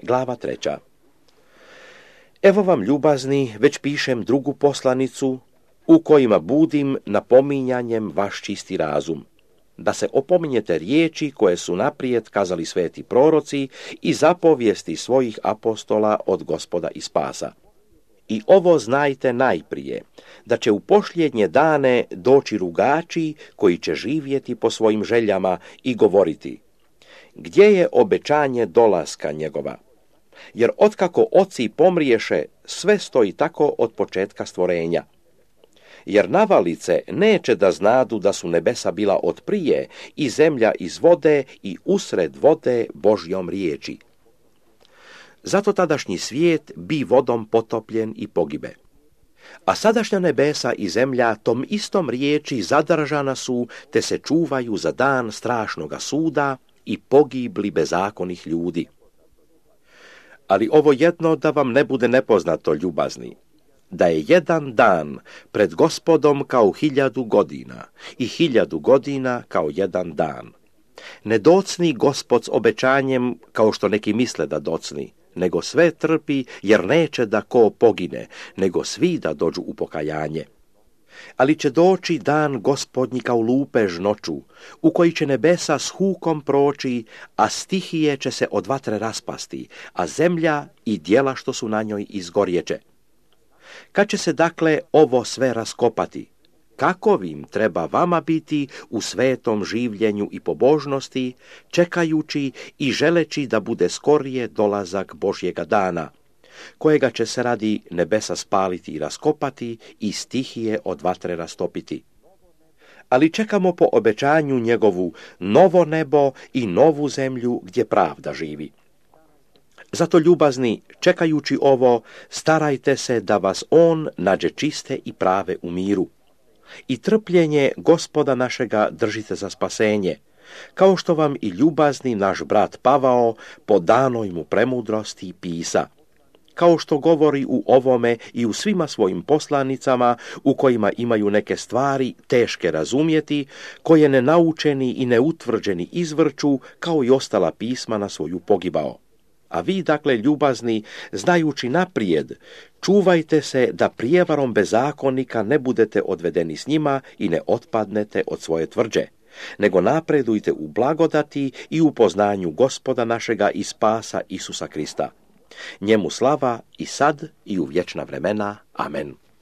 Glava 3. Evo vam, ljubazni, već pišem drugu poslanicu, u kojima budim napominjanjem vaš čisti razum, da se opominjete riječi koje su naprijed kazali sveti proroci i zapovijesti svojih apostola od Gospoda i spasa. I ovo znajte najprije, da će u posljednje dane doći rugači koji će živjeti po svojim željama i govoriti: gdje je obećanje dolaska njegova? Jer otkako oci pomriješe, sve stoji tako od početka stvorenja. Jer navalice neće da znadu da su nebesa bila od prije i zemlja iz vode i usred vode Božjom riječi. Zato tadašnji svijet bi vodom potopljen i pogibe. A sadašnja nebesa i zemlja tom istom riječi zadržana su, te se čuvaju za dan strašnoga suda i pogibli bezakonih ljudi. Ali ovo jedno da vam ne bude nepoznato, ljubazni, da je jedan dan pred Gospodom kao 1000 godina i 1000 godina kao jedan dan. Ne docni Gospod s obećanjem kao što neki misle da docni, nego sve trpi, jer neće da ko pogine, nego svi da dođu u pokajanje. Ali će doći dan Gospodnji kao lupež noću, u koji će nebesa s hukom proći, a stihije će se od vatre raspasti, a zemlja i djela što su na njoj izgorjeće. Kad će se dakle ovo sve raskopati, kakovim treba vama biti u svetom življenju i pobožnosti, čekajući i želeći da bude skorije dolazak Božjega dana, kojega će se radi nebesa spaliti i raskopati i stihije od vatre rastopiti. Ali čekamo po obećanju njegovu novo nebo i novu zemlju gdje pravda živi. Zato, ljubazni, čekajući ovo, starajte se da vas on nađe čiste i prave u miru. I trpljenje Gospoda našega držite za spasenje, kao što vam i ljubazni naš brat Pavao po danoj mu premudrosti pisa, kao što govori u ovome i u svima svojim poslanicama, u kojima imaju neke stvari teške razumjeti, koje nenaučeni i neutvrđeni izvrću, kao i ostala pisma na svoju pogibao. A vi, dakle, ljubazni, znajući naprijed, čuvajte se da prijevarom bezakonika ne budete odvedeni s njima i ne otpadnete od svoje tvrđe, nego napredujte u blagodati i u poznanju Gospoda našega i spasa Isusa Krista. Njemu slava i sad i u vječna vremena. Amen.